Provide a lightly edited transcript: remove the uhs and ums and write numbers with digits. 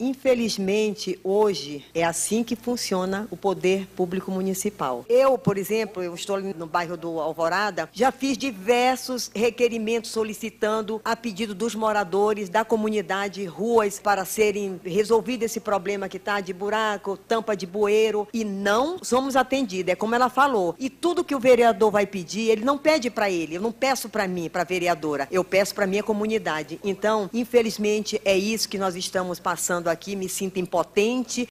Infelizmente, hoje é assim que funciona o poder público municipal. Eu, por exemplo, eu estou ali no bairro do Alvorada, já fiz diversos requerimentos solicitando a pedido dos moradores da comunidade ruas para serem resolvido esse problema que está de buraco, tampa de bueiro, e não somos atendidos, é como ela falou. E tudo que o vereador vai pedir, ele não pede para ele, eu não peço para mim, para a vereadora, eu peço para a minha comunidade. Então, infelizmente, é isso que nós estamos passando aqui, me sinto impotente,